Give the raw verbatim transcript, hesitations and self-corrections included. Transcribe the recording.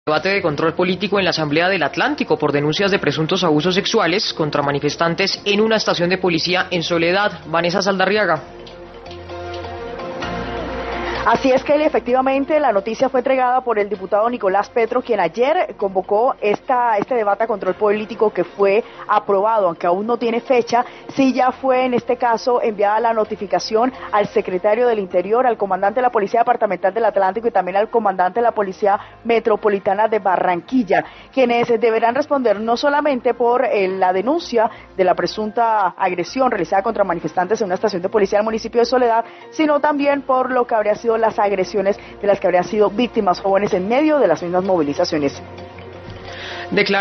Debate de control político en la Asamblea del Atlántico por denuncias de presuntos abusos sexuales contra manifestantes en una estación de policía en Soledad. Vanessa Saldarriaga. Así es, Kelly, efectivamente la noticia fue entregada por el diputado Nicolás Petro, quien ayer convocó esta, este debate a control político que fue aprobado, aunque aún no tiene fecha. Sí, ya fue en este caso enviada la notificación al secretario del Interior, al comandante de la Policía Departamental del Atlántico y también al comandante de la Policía Metropolitana de Barranquilla, quienes deberán responder no solamente por eh, la denuncia de la presunta agresión realizada contra manifestantes en una estación de policía del municipio de Soledad, sino también por lo que habría sido las agresiones de las que habrían sido víctimas jóvenes en medio de las mismas movilizaciones. Declara